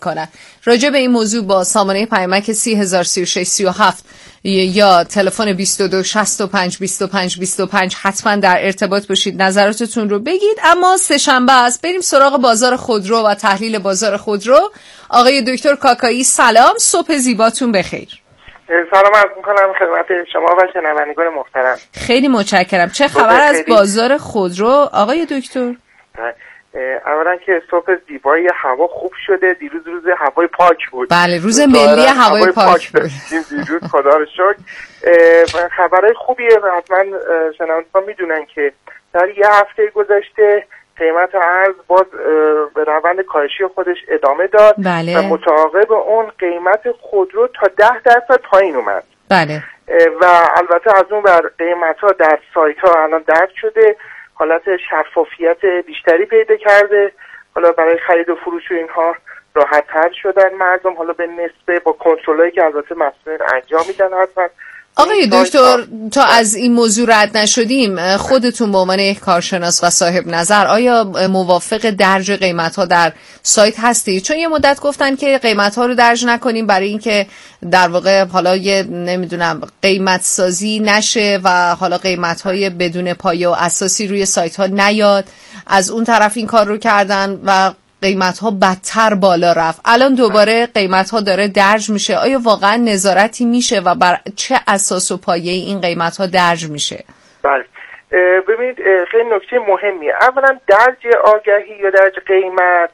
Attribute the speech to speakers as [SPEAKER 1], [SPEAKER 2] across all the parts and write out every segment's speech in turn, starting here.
[SPEAKER 1] کنن. راجع به این موضوع با سامانه پیامک 30,036,37 یا تلفن 22 65 25 25 حتما در ارتباط باشید، نظراتتون رو بگید. اما سه شنبه است، بریم سراغ بازار خودرو و تحلیل بازار خودرو. آقای دکتر کاکایی سلام، صبح زیباتون بخیر.
[SPEAKER 2] سلام عرض می‌کنم خدمت شما و شنوندگان محترم.
[SPEAKER 1] خیلی متشکرم. چه خبر از بازار خودرو آقای دکتر؟
[SPEAKER 2] اولا که صبح زیبایی، هوا خوب شده. دیروز روز هوای پاک بود.
[SPEAKER 1] بله، روز ملی هوای پاک بود.
[SPEAKER 2] دیروز خدا رو شکر. خبرهای خوبیه و حتما شنوندگان میدونن که در یه هفته گذشته قیمت ارز باز به روند کاهشی خودش ادامه داد.
[SPEAKER 1] بله.
[SPEAKER 2] و متعاقب اون قیمت خودرو تا 10% پایین اومد.
[SPEAKER 1] بله.
[SPEAKER 2] و البته از اون بر قیمت‌ها در سایت‌ها الان درج شده، حالت شفافیت بیشتری پیدا کرده. حالا برای خرید و فروش و اینها راحت‌تر شدن مردم، حالا به نسبه با کنترلایی که البته مسئولین انجام میدن. حتما
[SPEAKER 1] آقای دکتر تا از این موضوع رد نشدیم، خودتون به عنوان یک کارشناس و صاحب نظر آیا موافق درج قیمت‌ها در سایت هستید؟ چون یه مدت گفتن که قیمت‌ها رو درج نکنیم برای اینکه در واقع حالا یه نمیدونم قیمت سازی نشه و حالا قیمت‌های بدون پایه و اساسی روی سایت‌ها نیاد. از اون طرف این کار رو کردن و قیمت‌ها بدتر بالا رفت. الان دوباره قیمت‌ها داره درج میشه. آیا واقعا نظارتی میشه و بر چه اساس و پایه این قیمت‌ها درج میشه؟
[SPEAKER 2] بله، ببینید خیلی نکته مهمیه. اولا درج آگهی یا درج قیمت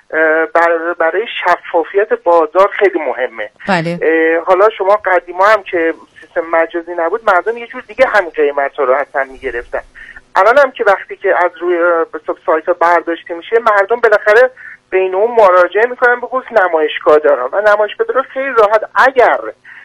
[SPEAKER 2] برای شفافیت بازار خیلی مهمه.
[SPEAKER 1] بله.
[SPEAKER 2] حالا شما قدیما هم که سیستم مجازی نبود، مردم یه جور دیگه همین قیمت‌ها رو حتما میگرفتن. الان هم که وقتی که از روی سایت ها برداشته میشه، مردم بالاخره بین اون مراجعه میکنن به خصوص نمایشگاه دارن و نمایشگاه دارن خیلی راحت اگر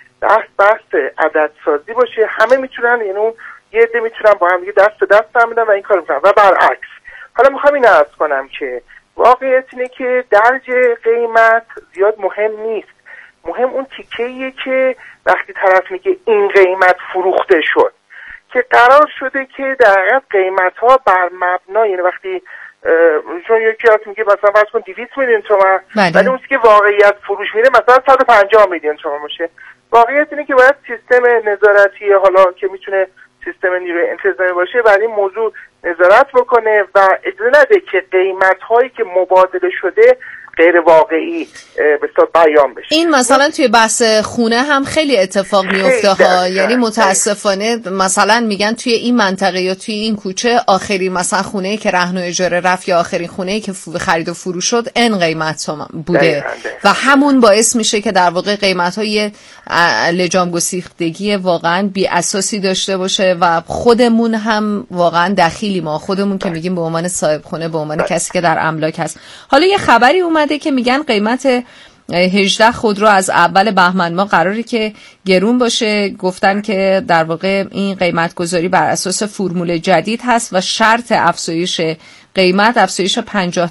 [SPEAKER 2] بحث عدد سازی باشه همه میتونن، یعنی اون یه عده میتونن با هم دیگه دست به دست هم بدن و این کار میکنن و برعکس. حالا میخوام این عرض کنم که واقعیت اینه که درج قیمت زیاد مهم نیست. مهم اون تیکه‌ایه که وقتی طرف میگه این قیمت فروخته شد، که قرار شده که در حقیقت قیمت‌ها بر مبنا، یعنی وقتی چون یکی از میگه مثلا فرض کن 200 میلیون تومان، ولی اون که واقعیت فروش میره مثلا 150 میلیون تومان باشه. واقعیت اینه که باید سیستم نظارتی، حالا که میتونه سیستم نیروی انتظامی باشه، برای این موضوع نظارت بکنه و اجازه نده که قیمت‌هایی که مبادله شده غیر واقعی به صورت بیان بشه.
[SPEAKER 1] این مثلا توی بحث خونه هم خیلی اتفاق میفته ها، یعنی متاسفانه مثلا میگن توی این منطقه یا توی این کوچه آخرین مثلا خونه‌ای که رهن و اجاره رفت یا آخرین خونه‌ای که خرید و فروش شد این قیمت بوده و همون باعث میشه که در واقع قیمت‌های لجام گسیختگی واقعا بی اساسی داشته باشه و خودمون هم واقعا دخیلی ما خودمون که میگیم به عنوان صاحب خونه، به عنوان کسی که در املاک هست. حالا یه خبری اومده که میگن قیمت 18 خودرو از اول بهمن ماه قراره که گرون باشه. گفتن که در واقع این قیمت گذاری بر اساس فرمول جدید هست و شرط افزایش قیمت افزایش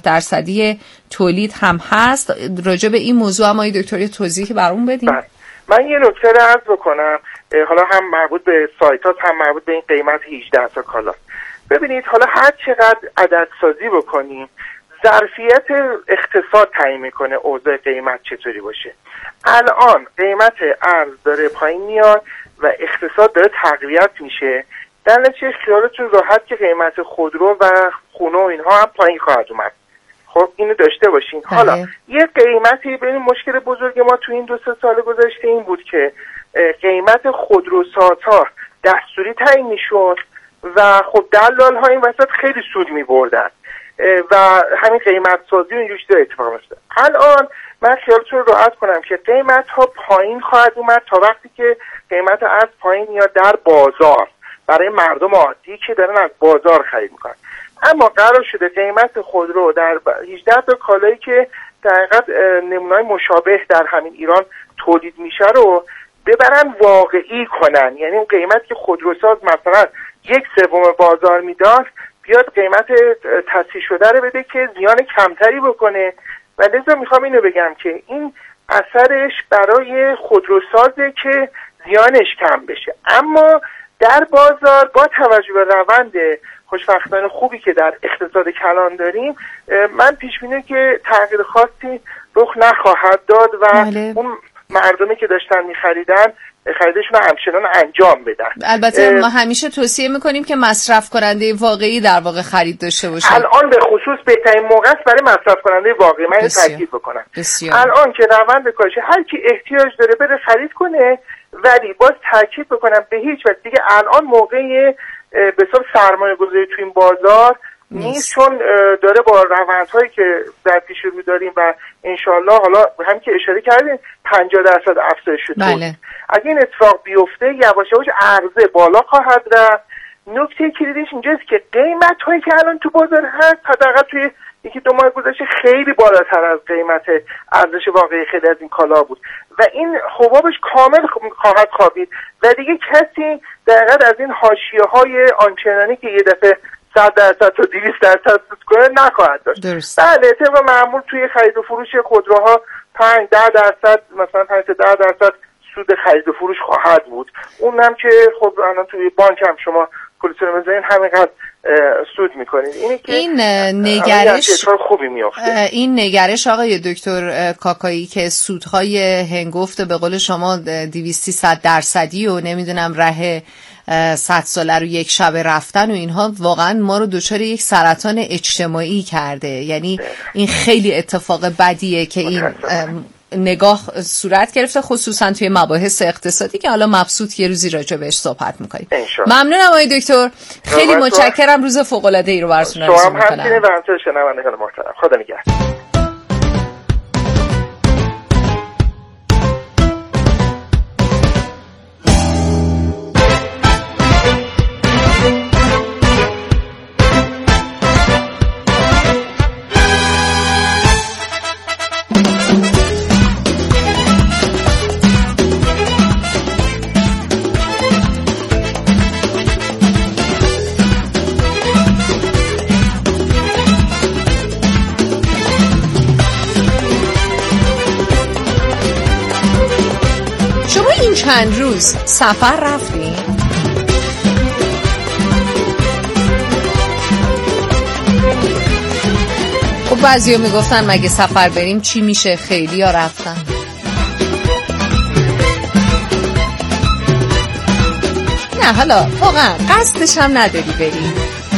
[SPEAKER 1] 50% تولید هم هست. راجع به این موضوع هم آقای دکتر توضیحی برامون بدین؟
[SPEAKER 2] من یه نکته رو عرض بکنم، حالا هم مربوط به سایتات هم مربوط به این قیمت 18 تا کالا. ببینید حالا هر چقدر عدد سازی بکنیم، ظرفیت اقتصاد تعیین میکنه اوضاع قیمت چطوری باشه. الان قیمت ارز داره پایین میاد و اقتصاد داره تقویت میشه، در نتیجه خیالتون راحت که قیمت خودرو و خونه و اینها هم پایین خواهد اومد. خب اینو داشته باشین. حالا یه قیمتی، ببین مشکل بزرگ ما تو این 2-3 سال گذشته این بود که قیمت خودروسازها دستوری تعیین میشد و خب دلال ها این وسط خیلی سود میبردن و همین قیمت سازی و اینجوری چیزا اتفاق میفته. الان من خیالتون رو راحت کنم که قیمت ها پایین خواهد اومد تا وقتی که قیمت ارز پایین میاد در بازار برای مردم عادی که دارن از بازار خرید میکنن. اما قرار شده قیمت خودرو در 18 تا کالایی که در حقیقت نمونه‌های مشابه در همین ایران تولید میشه رو ببرن واقعی کنن، یعنی اون قیمت که خودروساز مثلا 1/3 بازار میداد بیاد قیمت تصحیح شده رو بده که زیان کمتری بکنه. و لذا میخوام اینو بگم که این اثرش برای خودروسازه که زیانش کم بشه، اما در بازار با توجه به روند خوشبختانه خوبی که در اقتصاد کلان داریم، من پیش بینی که تغییر خاصی رخ نخواهد داد و اون مردمی که داشتن میخریدن خریدشون رو همچنان انجام بدن.
[SPEAKER 1] البته ما همیشه توصیه میکنیم که مصرف کننده واقعی در واقع خرید داشته باشه.
[SPEAKER 2] الان به خصوص بهترین موقع است برای مصرف کننده واقعی. من اینو تاکید بکنم. الان که روند کاهش هر کی احتیاج داره بره خرید کنه، ولی باز تاکید بکنم به هیچ وجه دیگه الان موقع به حساب سرمایه گذاری تو این بازار نیست، چون داره با روندهایی که در پیش رو داریم و انشالله حالا هم که اشاره کردیم 50% افزایش شد. اگه این اتفاق بیفته یواش یواش عرضه بالا خواهد رفت. نکته کلیدیش اینجاست که قیمت هایی که الان تو بازار هست حداقل توی یکی دو ماه گذشته خیلی بالاتر از قیمت ارزش واقعی خیلی از این کالا بود و این حبابش کامل خواهد خوابید و دیگه کسی دقیقاً از این حاشیه‌های آنچنانی که یه دفعه 100% تا 200% سود کنه نخواهد داشت. بله طبق معمول توی خرید و فروش خودروها 5-10% مثلا 5-10% سود خرید و فروش خواهد بود. اونم که خب الان توی بانک هم شما پولتون بزنین همینقدر سود میکنید.
[SPEAKER 1] این نگرش
[SPEAKER 2] خوبی میافته.
[SPEAKER 1] این نگرش آقای دکتر کاکایی که سودهای هنگفت به قول شما 200-300% و نمیدونم ره 100 ساله رو یک شب رفتن و اینها واقعا ما رو دچار یک سرطان اجتماعی کرده. یعنی این خیلی اتفاق بدیه که این نگاه صورت گرفته، خصوصا توی مباحث اقتصادی که حالا مبسوط یه روزی راجع بهش صحبت می‌کنیم. ممنونم آقای دکتر، خیلی متشکرم. روز فوق‌العاده‌ای رو براتون آرزو می‌کنم.
[SPEAKER 2] شما هم همچنین و همچنین شنوندگان محترم. خدا نگهدار.
[SPEAKER 1] چند روز سفر رفتیم؟ خب بعضیا میگفتن مگه سفر بریم چی میشه، خیلی ها رفتن. نه حالا واقعا قصدش هم نداری بریم.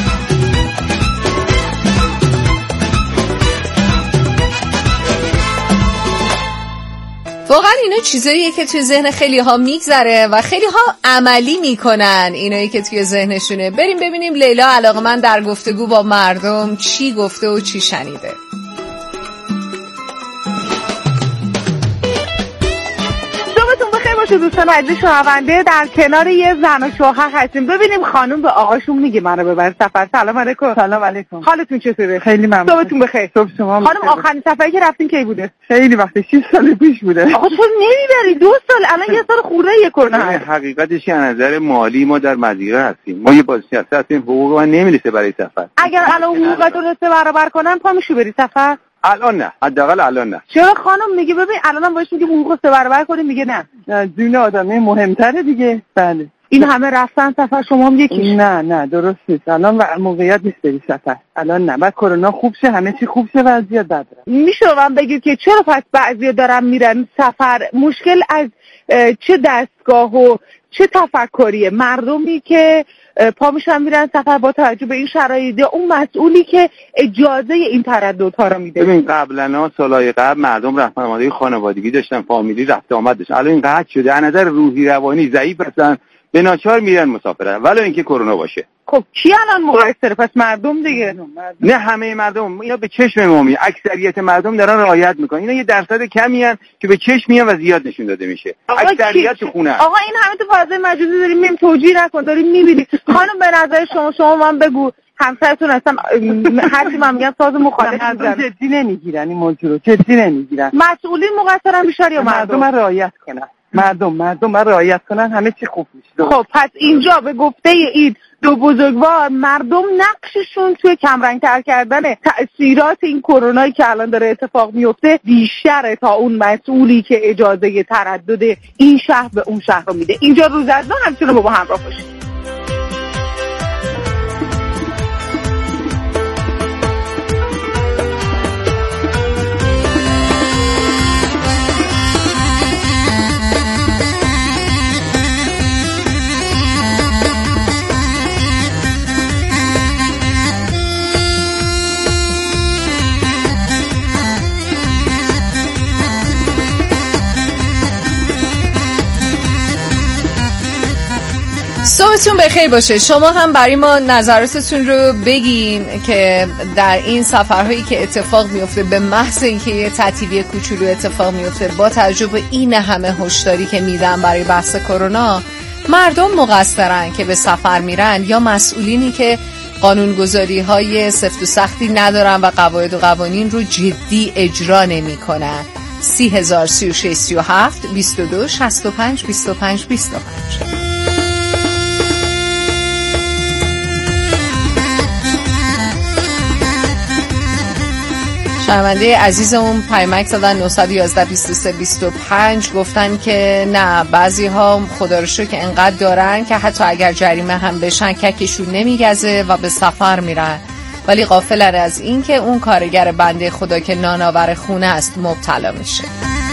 [SPEAKER 1] واقعا اینا چیزاییه که توی ذهن خیلی ها میگذره و خیلی ها عملی میکنن اینایی که توی ذهنشونه. بریم ببینیم لیلا علاقه‌مند در گفتگو با مردم چی گفته و چی شنیده.
[SPEAKER 3] دوستان عزیز شنونده، در کنار یه زن و شوهر هستیم. ببینیم خانم به آقاشون میگه منو ببر سفر. سلام علیکم.
[SPEAKER 4] سلام علیکم.
[SPEAKER 3] حالتون چطوره؟
[SPEAKER 4] خیلی ممنون.
[SPEAKER 3] صبحتون بخیر.
[SPEAKER 4] صبح شما.
[SPEAKER 3] خانم آخرین سفری که رفتین کی بوده؟
[SPEAKER 4] خیلی وقت 6 سال پیش بوده.
[SPEAKER 3] آقا تو نمیبری 2 سال، الان یه سال خورده کرونا.
[SPEAKER 4] حقیقتش از نظر مالی ما در مضیقه هستیم. ما یه بازنشسته هستیم، حقوق ما نمیرسه برای سفر.
[SPEAKER 3] اگر الان حقوقتون رو 3 برابر کنن پا میشی بری سفر؟
[SPEAKER 4] الان نه، حداقل الان نه.
[SPEAKER 3] چرا خانم میگه ببین الانم باش میگه حقوق 3 برابر کنیم، میگه نه.
[SPEAKER 4] جون آدمی مهمتره دیگه. بله.
[SPEAKER 3] این همه رفتن سفر، شما هم یکیش.
[SPEAKER 4] نه درست نیست. الان موقعیت نیست بری سفر. الان نه. بعد کرونا خوب شه، همه چی خوب شه، وضعیت بده.
[SPEAKER 3] میشه من بگید که چرا پس بعضیا دارن میرن سفر؟ مشکل از چه دستگاه و چه تفکریه؟ مردمی که پا میشن میرن سفر با توجه به این شرایط، اون مسئولی که اجازه این ترددها رو میده.
[SPEAKER 4] ببین قبلا سالهای قبل مردم رفتن آماده خانوادگی داشتن، فامیلی رفت آمد داشتن. الان این قطع شده. از نظر روحی روانی ضعیف هستن، به ناچار میرن مسافرت ولو اینکه کرونا باشه.
[SPEAKER 3] خب کی الان مقصره؟ پس مردم دیگه.
[SPEAKER 4] نه همه مردم، اینا به چشم ما میاد. اکثریت مردم دارن رعایت میکنن. اینا یه درصد کمی ان که به چشم میان و زیاد نشون داده میشه. اکثریت تو خونه.
[SPEAKER 3] آقا این همه تو فضای مجازی داریم میگیم توجیه نکن، داریم میبینی. خانم به نظر شما من بگو همسرتون هستم هرچی من میگم ساز مخالف میزنن.
[SPEAKER 4] جدی نمیگیرن این موضوع رو، جدی نمیگیرن.
[SPEAKER 3] مسئولین مقصرن بیشتر یا
[SPEAKER 4] مردم رعایت کنن؟ مردم رعایت کنن همه چی خوب میشه.
[SPEAKER 3] خب پس اینجا به گفته این 2 بزرگوار مردم نقششون توی کمرنگ‌تر کردن تأثیرات این کرونایی که الان داره اتفاق میفته بیشتره تا اون مسئولی که اجازه تردد این شهر به اون شهر رو میده. اینجا روزافزون همچنان با همراه باشید.
[SPEAKER 1] صبحتون بخیر باشه. شما هم برای ما نظراتتون رو بگین که در این سفرهایی که اتفاق میفته به محض اینکه یه تعطیلی کوچولو اتفاق میفته، با تجربه این همه هشداری که میدن برای بحث کرونا، مردم مقصرن که به سفر میرن یا مسئولینی که قانونگذاری‌های سفت و سختی ندارن و قواعد و قوانین رو جدی اجرا نمی‌کنن؟ 30,036 37 22 65 25 25. شنونده عزیزمون پیامک زدن 911 23 25 گفتن که نه، بعضی ها خدا رو شکر که انقدر دارن که حتی اگر جریمه هم بشن ککشون نمیگزه و به سفر میرن، ولی غافلن از این که اون کارگر بنده خدا که نانآور خونه است مبتلا میشه.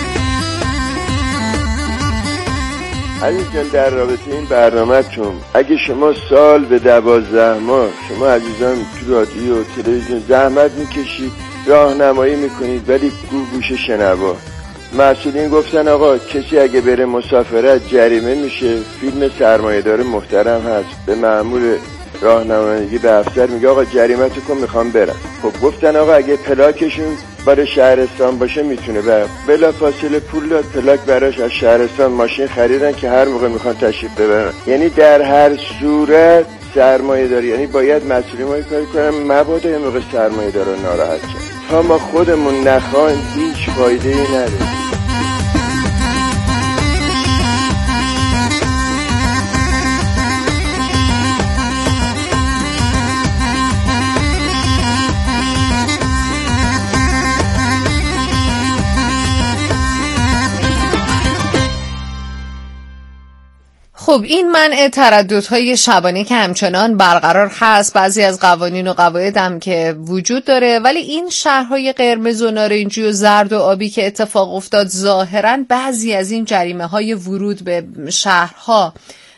[SPEAKER 5] علی جان، در رابطه این برنامه‌تون اگه شما سال به 12 ماه شما عزیزان تو رادیو و تلویزیون زحمت میکشید، راهنمایی میکنید، ولی گوش شنوا، مسئولین گفتن آقا کسی اگه بره مسافرت جریمه میشه، فیلم سرمایه‌دار محترم هست، به مأمور راهنمایی به افسر میگه آقا جریمه تو کن میخوام برم. خب گفتن آقا اگه پلاکشون برای شهرستان باشه میتونه بره، بلا فاصله پول داد پلاک براش از شهرستان ماشین خریدن که هر موقع میخوان تشریف ببرن. یعنی در هر صورت سرمایه داری، یعنی باید مسئولین ما کاری کنن مبادا یه موقع سرمایه دارا ناراحت شن. تا ما خودمون نخواهیم هیچ فایده ای نداره.
[SPEAKER 1] خب این منع ترددهای شبانه که همچنان برقرار هست، بعضی از قوانین و قواعد هم که وجود داره، ولی این شهرهای قرمز و نارنجی و زرد و آبی که اتفاق افتاد، ظاهراً بعضی از این جریمه های ورود به شهرها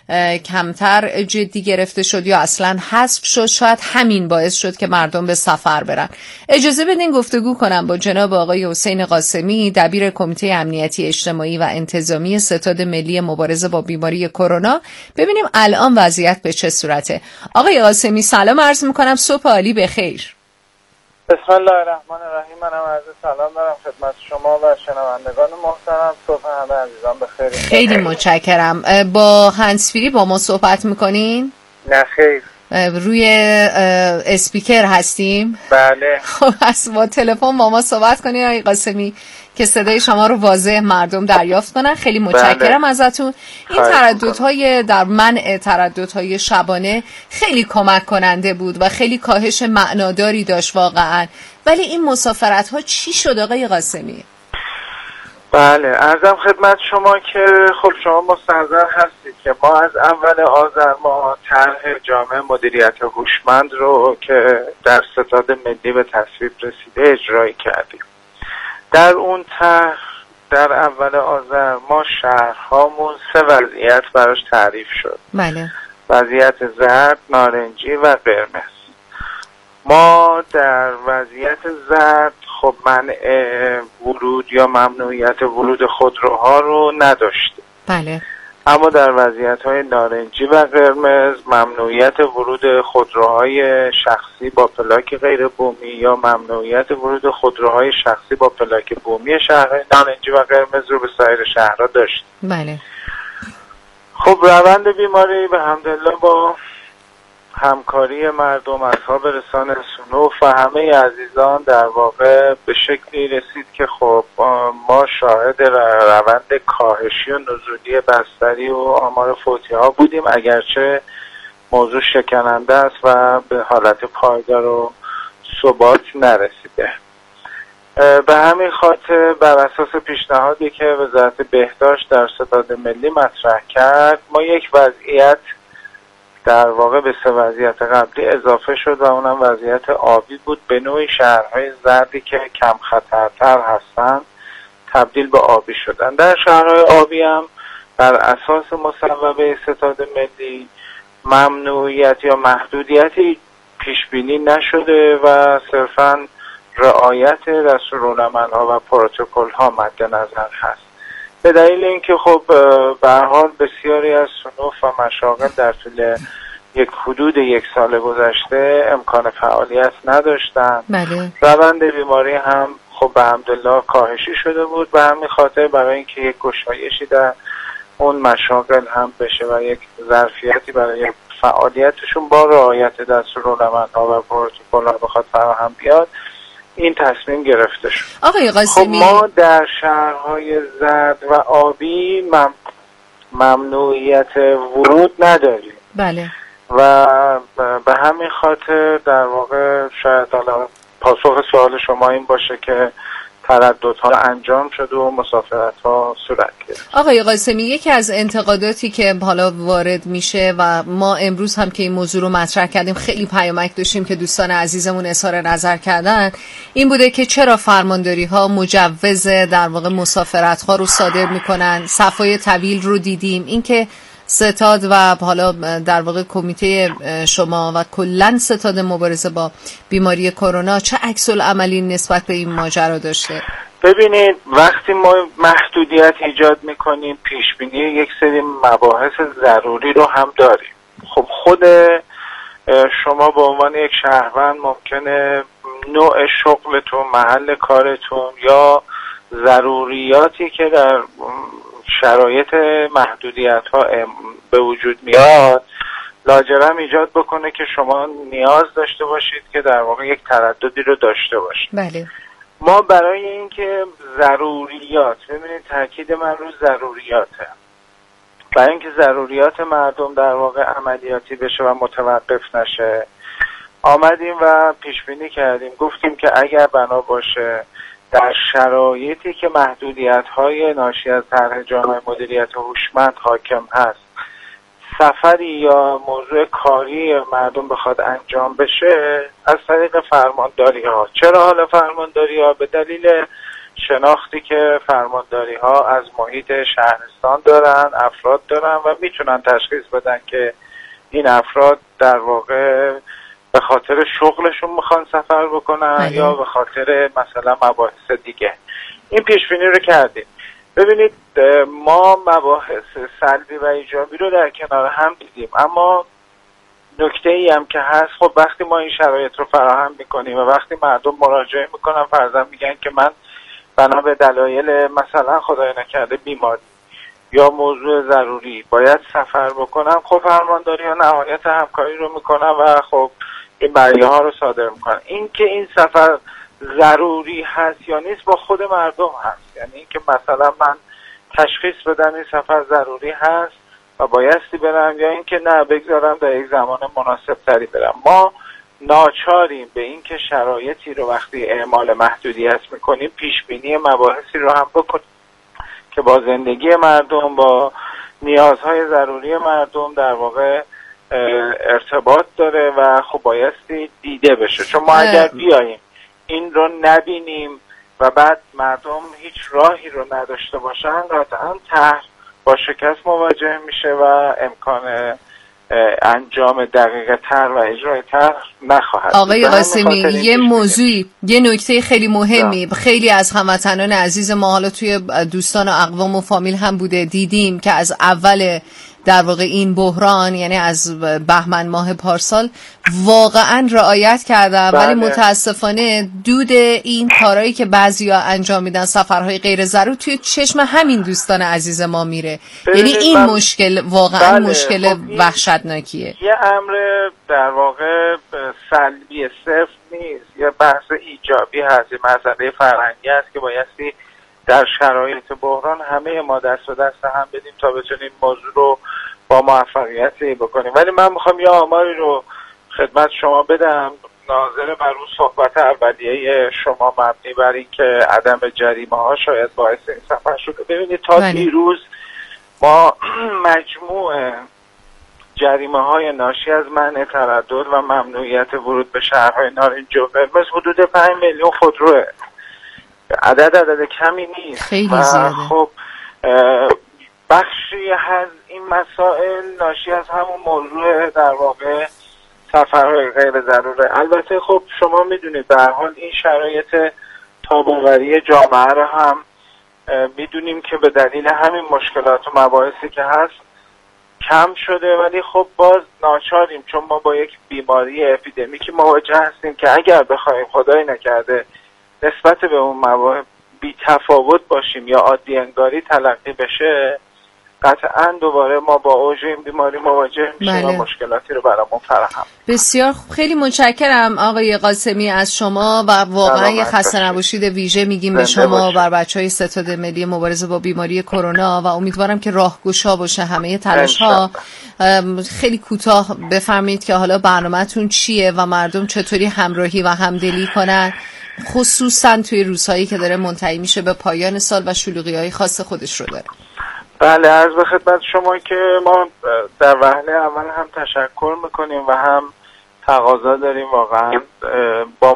[SPEAKER 1] کمتر جدی گرفته شد یا اصلا حذف شد. شاید همین باعث شد که مردم به سفر برن. اجازه بدین گفتگو کنم با جناب آقای حسین قاسمی، دبیر کمیته امنیتی اجتماعی و انتظامی ستاد ملی مبارزه با بیماری کرونا، ببینیم الان وضعیت به چه صورته. آقای قاسمی سلام عرض میکنم، صبح عالی بخیر.
[SPEAKER 6] بسم الله الرحمن الرحیم. منم عرض سلام دارم خدمت شما و شنوندگان محترم. صبح همه عزیزان بخیر.
[SPEAKER 1] خیلی متشکرم. با هندزفری با ما صحبت میکنین؟
[SPEAKER 6] نه خیر.
[SPEAKER 1] روی اسپیکر هستیم؟
[SPEAKER 6] بله.
[SPEAKER 1] خب از با تلفن با ما صحبت کنین آقای قاسمی که صدای شما رو واضح مردم دریافت کنن. خیلی متشکرم ازتون. این ترددهای در منع ترددهای شبانه خیلی کمک کننده بود و خیلی کاهش معناداری داشت واقعا، ولی این مسافرت ها چی شد آقای قاسمی؟
[SPEAKER 6] بله، عرضم خدمت شما که خب شما مستحضر هستید که ما از اول آذر ما طرح جامع مدیریت هوشمند رو که در ستاد ملی به تصویب رسیده اجرایی کردیم. در اون طرح در اول آذر ما شهرهامون 3 وضعیت براش تعریف شد.
[SPEAKER 1] بله.
[SPEAKER 6] وضعیت زرد، نارنجی و قرمز. ما در وضعیت زرد خب منع ورود یا ممنوعیت ورود خودروها رو نداشتیم.
[SPEAKER 1] بله.
[SPEAKER 6] اما در وضعیت‌های نارنجی و قرمز ممنوعیت ورود خودروهای شخصی با پلاک غیر بومی یا ممنوعیت ورود خودروهای شخصی با پلاک بومی شهرهای نارنجی و قرمز رو به سایر شهرها داشتیم.
[SPEAKER 1] بله.
[SPEAKER 6] خب روند بیماری به حمدالله با همکاری مردم، اصحاب رسانه سنوف و همه عزیزان در واقع به شکلی رسید که خب ما شاهد روند کاهشی و نزولی بستری و آمار فوتی ها بودیم، اگرچه موضوع شکننده است و به حالت پایدار و ثبات نرسیده. به همین خاطر بر اساس پیشنهادی که وزارت بهداشت در ستاد ملی مطرح کرد، ما یک وضعیت در واقع به 3 وضعیت قبلی اضافه شد و اونم وضعیت آبی بود. به نوعی شهرهای زردی که کم خطرتر هستند تبدیل به آبی شدن. در شهرهای آبی هم بر اساس مصوبه ستاد ملی ممنوعیت یا محدودیتی پیش بینی نشده و صرفاً رعایت دستورالعمل‌ها و پروتکل‌ها مد نظر هست. به دلیل اینکه خب به هر حال بسیاری از صنوف و مشاغل در طول حدود یک سال گذشته امکان فعالیت نداشتن.
[SPEAKER 1] بله.
[SPEAKER 6] روند بیماری هم خب به حمدالله کاهشی شده بود، به همین خاطر برای اینکه یک گشایشی در اون مشاغل هم بشه و یک ظرفیتی برای فعالیتشون با رعایت دستورالعمل‌ها و پروتکل‌ها بخواد فراهم بیاد، این تصمیم گرفته شد.
[SPEAKER 1] آقای قاسمی،
[SPEAKER 6] خب ما در شهرهای زرد و آبی ممنوعیت ورود نداریم.
[SPEAKER 1] بله.
[SPEAKER 6] و به همین خاطر در واقع شاید حالا پاسخ سوال شما این باشه که ترددها انجام شد و مسافرت‌ها صورت گرفت.
[SPEAKER 1] آقای قاسمی، یکی از انتقاداتی که حالا وارد میشه و ما امروز هم که این موضوع رو مطرح کردیم خیلی پیامک داشتیم که دوستان عزیزمون اظهار نظر کردن، این بوده که چرا فرمانداری‌ها مجوز در واقع مسافرت‌ها رو صادر میکنن، صفای طویل رو دیدیم، اینکه ستاد و حالا در واقع کمیته شما و کلن ستاد مبارزه با بیماری کرونا چه عکس العملی نسبت به این ماجرا داشته؟
[SPEAKER 6] ببینید، وقتی ما محدودیت ایجاد میکنیم پیشبینی یک سری مباحث ضروری رو هم داریم. خب خود شما به عنوان یک شهروند ممکنه نوع شغلتون، محل کارتون یا ضروریاتی که در شرایط محدودیت ها به وجود میاد لاجرم ایجاد بکنه که شما نیاز داشته باشید که در واقع یک ترددی رو داشته باشید.
[SPEAKER 1] بله.
[SPEAKER 6] ما برای اینکه ضروریات، ببینید تاکید من رو ضروریاته، برای اینکه ضروریات مردم در واقع عملیاتی بشه و متوقف نشه، آمدیم و پیش بینی کردیم، گفتیم که اگر بنا باشه در شرایطی که محدودیت‌های ناشی از طرح جامع مدیریت هوشمند حاکم هست، سفری یا موضوع کاری مردم بخواد انجام بشه از طریق فرمانداری‌ها. چرا حالا فرمانداری‌ها؟ به دلیل شناختی که فرمانداری‌ها از محیط شهرستان دارن، افراد دارن و میتونن تشخیص بدن که این افراد در واقع به خاطر شغلشون میخوان سفر بکنن یا به خاطر مثلا مباحث دیگه. این پیشبینی رو کردیم. ببینید، ما مباحث سلبی و ایجابی رو در کنار هم دیدیم، اما نکته ای هم که هست، خب وقتی ما این شرایط رو فراهم میکنیم و وقتی مردم مراجعه میکنن فرضاً میگن که من بنا به دلایل مثلا خدای نکرده بیماری یا موضوع ضروری باید سفر بکنم، خب فرمانداری ها نهایت همکاری رو میکنن و خب این بیانیه ها رو صادر میکنن. این که این سفر ضروری هست یا نیست با خود مردم هست، یعنی این که مثلا من تشخیص بدم این سفر ضروری هست و بایستی برم یا این که نه بگذارم در یک زمان مناسب تری برم. ما ناچاریم به این که شرایطی رو وقتی اعمال محدودیت میکنیم پیش بینی مباحثی رو هم بکنیم که با زندگی مردم، با نیازهای ضروری مردم در واقع ارتباط داره و خب بایستی دیده بشه. چون ما اگر بیاییم این رو نبینیم و بعد مردم هیچ راهی رو نداشته باشن، قطعا طرح با شکست مواجه میشه و امکان انجام دقیقه تر و اجرای تر نخواهد.
[SPEAKER 1] آقای قاسمی، یه موضوعی، یه نکته خیلی مهمی خیلی از هموطنان عزیز ما حالا توی دوستان و اقوام و فامیل هم بوده، دیدیم که از اول در واقع این بحران، یعنی از بهمن ماه پارسال واقعا رعایت کردن، ولی متاسفانه دود این کارهایی که بعضیا انجام میدن، سفرهای غیر ضروری، توی چشم همین دوستان عزیز ما میره. یعنی این مشکل واقعا مشکل وحشتناکیه.
[SPEAKER 6] یه امر در واقع سلبی صرف نیست، یه بحث ایجابی هست، یه مسئله فرهنگی هست که بایستی در شرایط بحران همه ما دست به دست هم بدیم تا بتونیم موضوع رو با موفقیت بکنیم. ولی من میخوام یه آماری رو خدمت شما بدم. ناظر بر اون صحبت اولیه شما مبنی بر این که عدم جریمه ها شاید باعث این سفر شده. ببینید تا دیروز ما مجموع جریمه های ناشی از منع تردد و ممنوعیت ورود به شهرهای نارنج و قرمز حدود 5 میلیون خودروه. عدد کمی نیست.
[SPEAKER 1] خیلی زیاده.
[SPEAKER 6] خب بخشی از این مسائل ناشی از همون موضوع در واقع سفرهای غیر ضروره. البته خب شما میدونید به هر حال این شرایط تاب‌آوری جامعه رو هم میدونیم که به دلیل همین مشکلات و مباحثی که هست کم شده، ولی خب باز ناچاریم چون ما با یک بیماری اپیدمیکی مواجه هستیم که اگر بخوایم خدای نکرده نسبت به اون مواهب بی تفاوت باشیم یا عادی انگاری تلقی بشه، قطعا دوباره ما با اوج این بیماری مواجه میشیم و مشکلاتی رو برامون فراهم.
[SPEAKER 1] بسیار خوب، خیلی متشکرم آقای قاسمی از شما و واقعا یه خسته نباشید ویژه میگیم به شما و بچهای ستاد ملی مبارزه با بیماری کرونا و امیدوارم که راهگشا باشه همه تلاش‌ها. خیلی کوتاه بفرمایید که حالا برنامه‌تون چیه و مردم چطوری همراهی و همدلی کنن، خصوصا توی روزهایی که داره منتهی میشه به پایان سال و شلوغی‌های خاص خودش رو داره.
[SPEAKER 6] بله، عرض به خدمت شما که ما در وهله اول هم تشکر میکنیم و هم تقاضا داریم واقعا با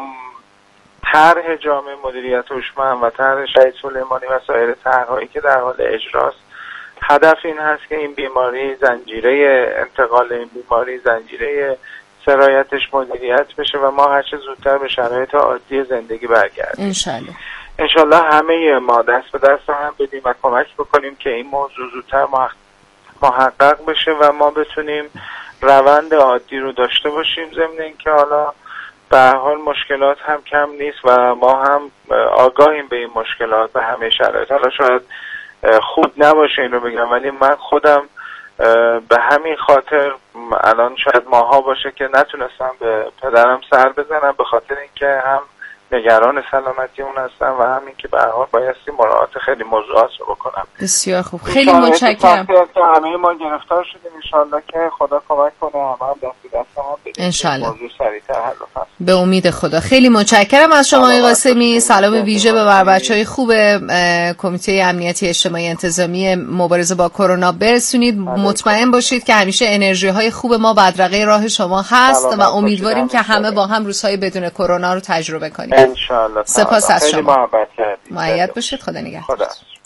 [SPEAKER 6] طرح جامعه مدیریت هوشمند و طرح شهید سلیمانی و سایر طرح‌هایی که در حال اجراست، هدف این هست که این بیماری، زنجیره انتقال این بیماری، زنجیره سرایتش مدیریت بشه و ما هرچه زودتر به شرایط عادی زندگی برگردیم. انشالله همه ما دست به دست هم بدیم و کمک بکنیم که این موضوع زودتر محقق بشه و ما بتونیم روند عادی رو داشته باشیم، ضمن اینکه حالا به هر حال مشکلات هم کم نیست و ما هم آگاهیم به این مشکلات و همه شرایط. حالا شاید خوب نباشه این رو بگم، ولی من خودم به همین خاطر الان شاید ماها باشه که نتونستم به پدرم سر بزنم، به خاطر اینکه هم نگران سلامتی اون هستم و همین که به هر حال بایستی مراعات خیلی موضوعات رو بکنم.
[SPEAKER 1] بسیار خوب، خیلی متشکرم.
[SPEAKER 6] که همه ما گرفتار شدیم، انشالله که خدا کمک کنه همه هم دست هم بدیم،
[SPEAKER 1] انشالله
[SPEAKER 6] موضوع سریعتر حل کنه
[SPEAKER 1] به امید خدا. خیلی متشکرم از شما آقای قاسمی. سلام ویژه به بچهای خوب کمیته امنیتی اجتماعی انتظامی مبارزه با کرونا برسونید. مطمئن باشید که همیشه انرژی های خوب ما بدرقه راه شما هست و امیدواریم که همه با هم روزهای بدون کرونا رو تجربه کنیم
[SPEAKER 6] انشالله.
[SPEAKER 1] سپاس از شما.
[SPEAKER 6] مؤید
[SPEAKER 1] باشید. خدا نگهدار.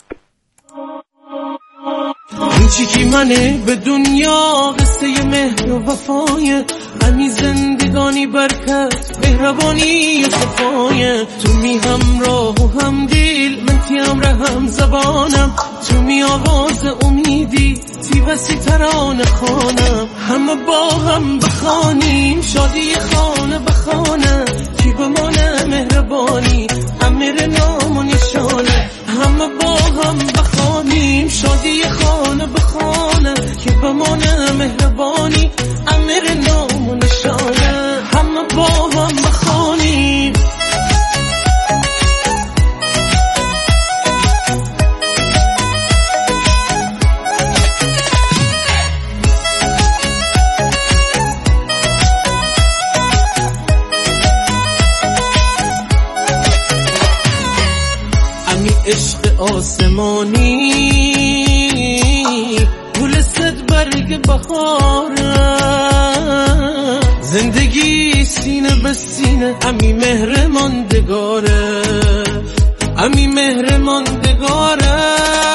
[SPEAKER 7] این چی که منه به دنیا قصه مهر و وفای، همی زندگانی برکت مهربانی و صفای، تو می همراه و هم دل من تیم رهم زبانم، تو می آواز امیدی تی بسی ترانه خانم، همه با هم بخانیم شادی خانه بخانه، کی بمانه مهربانی امیر نام و نشانه، همه با هم بخانیم شادی خانه بخانه، کی بمانه مهربانی امیر نام و نشانه، همه با هم بخانیم. عشق آسمانی گل صد برگ بهاره، زندگی سینه به سینه امی مهر ماندگاره، امی مهر ماندگاره،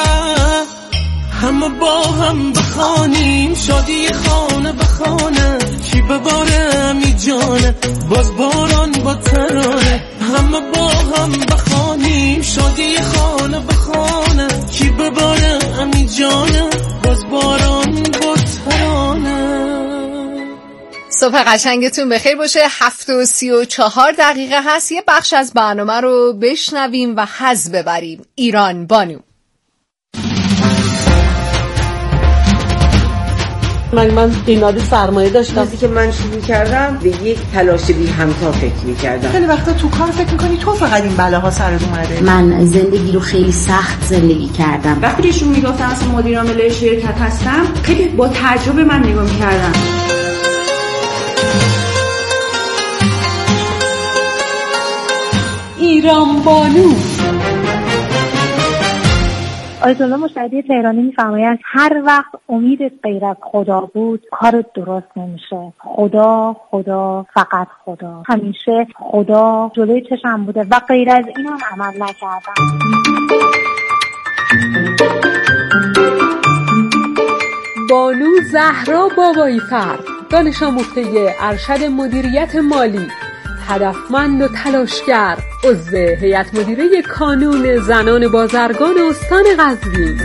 [SPEAKER 7] همه با هم بخانیم شادی خانه بخانه، کی بباره امی جانه باز باران با ترانه، همه با هم بخانیم شادی خانه بخانه، کی بباره امی جانه باز باران با ترانه.
[SPEAKER 1] صبح قشنگتون بخیر باشه. 7:34 هست. یه بخش از برنامه رو بشنویم و حظ ببریم. ایران بانو.
[SPEAKER 8] من قیمت سرمایه داشتم.
[SPEAKER 9] وقتی که من شروع کردم به یک تلاش بی همتا فکر می‌کردم.
[SPEAKER 10] خیلی وقتا تو کار فکر می‌کنی تو فقط این بلاها سرت اومده.
[SPEAKER 11] من زندگی رو خیلی سخت زندگی کردم.
[SPEAKER 12] وقتی بهشون میگفتم اصلا مدیر عامل شرکت هستم، خیلی با تعجب من نگاه می‌کردن.
[SPEAKER 8] ایران بانو.
[SPEAKER 13] آیت الله مشهدی تهرانی می‌فرمایند هر وقت امیدت غیر از خدا بود کارت درست نمیشه. خدا خدا فقط خدا. همیشه خدا جلوی چشم بوده و غیر از این هم عمل نکردم.
[SPEAKER 8] بانو زهرا بابایی فرد، دانش آموخته ارشد مدیریت مالی، هدفمند و تلاشگر، عضو هیئت مدیره کانون زنان بازرگان استان قزوین.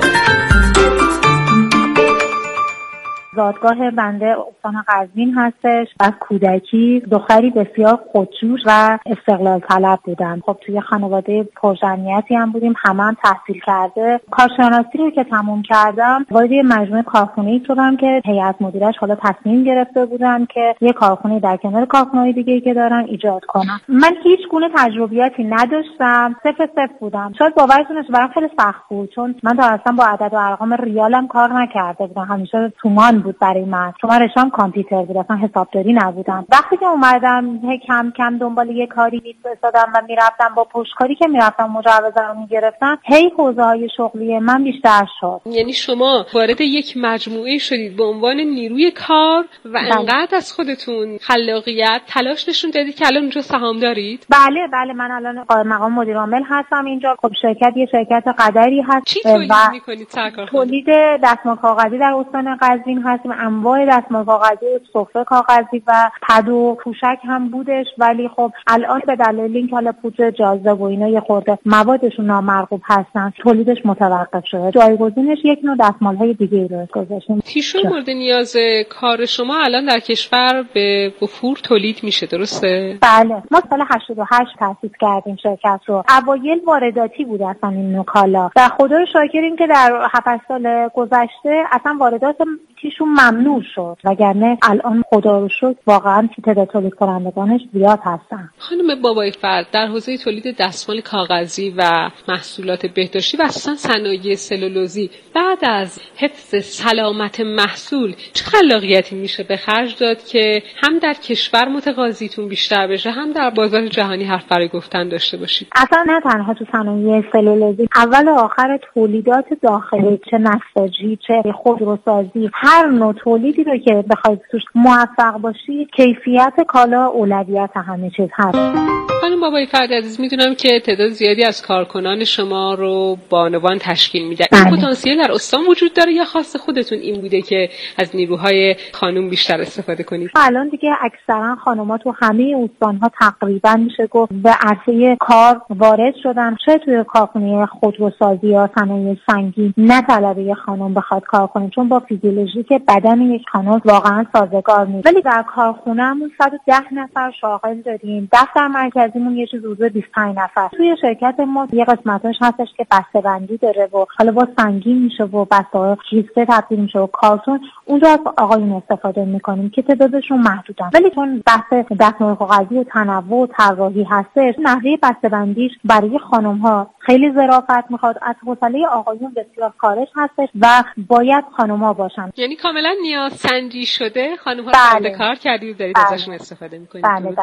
[SPEAKER 13] زادگاه بنده استان قزوین هستش. از کودکی دختری بسیار خودجوش و استقلال طلب بودم. خب توی خانواده پرجمعیتی هم بودیم، هم تحصیل کرده. کارشناسی رو که تموم کردم وارد مجموعه کارخونه‌ای شدم که هیئت مدیرش حالا تصمیم گرفته بودن که یه کارخونه در کنار کارخونه‌های دیگه‌ای که دارن ایجاد کنن. من هیچ گونه تجربیاتی نداشتم، صفر بودم. شاید باورتون نشه برام خیلی سخت بود، چون من تا اصلا با عدد و ارقام ریالم کار نکرده بودم. همیشه تومان بود برای من، چون من رشته‌ام کامپیوتر بود، اصلا حسابداری نبودم. وقتی که اومدم کم کم دنبال یه کاری می‌افتادم و میرفتم، با پشتکاری که میرفتم مجوزا رو میگرفتم، هی حوزه‌های شغلی من بیشتر شد.
[SPEAKER 8] یعنی شما وارد یک مجموعه شدید به عنوان نیروی کار و انقدر از خودتون خلاقیت تلاش نشون دادید که الان اونجا سهام دارید؟
[SPEAKER 13] بله من الان مقام مدیر عامل هستم اینجا. خب شرکت یه شرکت قدری هست.
[SPEAKER 8] چی تولید می‌کنید سرکارخانه؟
[SPEAKER 13] تولید دستمال کاغذی در استان قزوین هستیم. انواع دستمال کاغذی، سفره کاغذی و پد و پوشک هم بودش، ولی خب الان به دلیل اینکه حالا پودر جاذبه و اینا یه خورده موادشون نامرغوب هستن، تولیدش متوقف شده. جایگزینش یک نوع دستمال‌های دیگه رو گذاشتیم.
[SPEAKER 8] تیشو مورد نیاز کار شما الان در کشور به وفور تولید میشه، درسته؟
[SPEAKER 13] بله، ما سال 88 تأسیس کردیم شرکت رو. اوایل وارداتی بود اصلا این نوع کالا و خدا رو شاکریم که در 7 سال گذشته اصلا واردات تیشو ممنوع شد، وگرنه الان خدا رو شکر واقعا تعداد تولید کنندگانش زیاد هستن.
[SPEAKER 8] خانم بابایفرد، در حوزه تولید دستمال کاغذی و محصولات بهداشتی و اساساً صنایع سلولوزی بعد از حفظ سلامت محصول چه خلاقیتی میشه به خرج داد که هم در کشور متقاضیتون بیشتر بشه، هم در بازار جهانی حرف برای گفتن داشته باشید؟
[SPEAKER 13] اصلا نه تنها تو صنایع سلولوزی، اول و آخر تولیدات داخلی، چه نساجی چه خودروسازی، هر نوع تولیدی رو که بخواید توش موفق باشی، کیفیت کالا اولویت همه چیز هست.
[SPEAKER 8] خانم بابایفرد عزیز، میدونم که تعداد زیادی از کارکنان شما رو بانوان تشکیل میدن. این پتانسیل در استان وجود داره یا خاص خودتون این بوده که از نیروهای خانم بیشتر استفاده کنید؟
[SPEAKER 13] الان دیگه اکثرا خانم‌ها تو همه استان‌ها تقریبا میشه گفت به عرصه کار وارد شدن. چه توی کارخونه خودروسازی یا صنایع سنگین نه طلبه خانم بخواد کار کنه، چون با فیزیولوژی که بدن یک خانم واقعا سازگار نیست. ولی در کارخونه‌مون 110 نفر شاغل داریم. دفتر مرکزیمون یه چیز حدود 25 نفر. توی شرکت ما یه قسمتش هستش که بسته‌بندی داره و حالا با سنگین میشه و بسته‌ها کیسه تبدیل میشه و کارتون، اونجا از آقایون استفاده میکنیم که تعدادشون محدودن. ولی چون بحث دستمال کاغذی و تنوع و طراحی هستش، نحوه بسته‌بندیش برای خانم‌ها خیلی ظرافت میخواد. از حوصله آقایون بسیار خارج هستش و باید خانم‌ها باشن.
[SPEAKER 8] یعنی کاملا نیاز سنجی شده خانم‌ها رو کار کردید، دارید ازشون استفاده میکنید.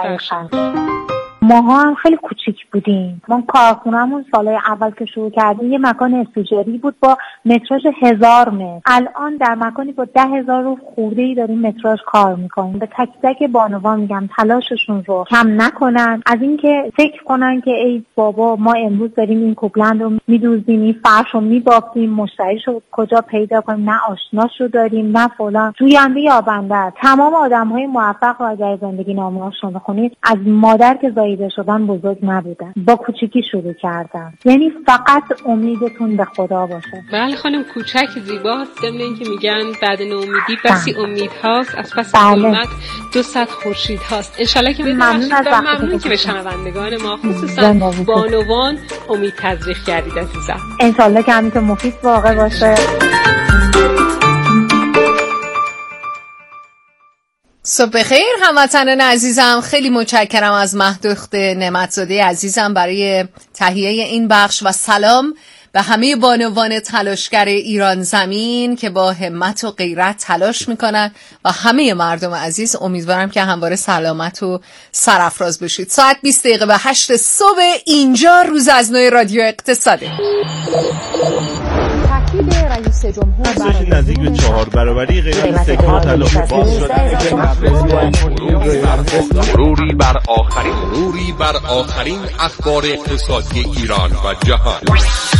[SPEAKER 13] ماها هم خیلی کوچیک بودیم. ما کارخونه‌مون سالهای اول که شروع کردیم یه مکان استیجاری بود با متراژ 1000 متر. الان در مکانی با 10,000 رو خورده‌ای داریم متراژ کار میکنیم. به تک تک بانوان میگم تلاششون رو کم نکنن، از اینکه فکر کنن که ای بابا ما امروز داریم این کوپلند رو میدوزیم، این فرش رو میبافتیم، مشتریشو کجا پیدا کنیم، نه آشناشو داریم نه فلان. جوینده یابنده. تمام آدم‌های موفق رو اگر زندگی نامه‌هاشون بخونید از مادر که زاییده شدن بزرگ نبودن، با کوچیکی شروع کردن. یعنی فقط امیدتون به خدا باشه.
[SPEAKER 8] بله خانم، کوچک زیباست. ضمن اینکه میگن بعد ناامیدی بسی امید هاست، از پس ظلمت 200 خورشید هاست. انشالله که ممنون که به شنوندگان ما خصوصا بانوان امید تزریق کردید عزیزم.
[SPEAKER 13] انشالله که همین مفید واقع باشه.
[SPEAKER 1] صبح بخیر هموطنان عزیزم، خیلی متشکرم از مهدخت نعمتزاده عزیزم برای تهیه این بخش و سلام به همه بانوان تلاشگر ایران زمین که با همت و غیرت تلاش میکنن و همه مردم عزیز. امیدوارم که همواره سلامت و سرافراز بشید. ساعت 7:20 صبح اینجا روز از نو رادیو اقتصاده.
[SPEAKER 14] تاکید رئیس جمهور
[SPEAKER 15] ارزش نزدیک به 4 برابری قیمت سکه طلا باز شده.
[SPEAKER 16] مروری بر آخرین اخبار اقتصادی ایران و جهان.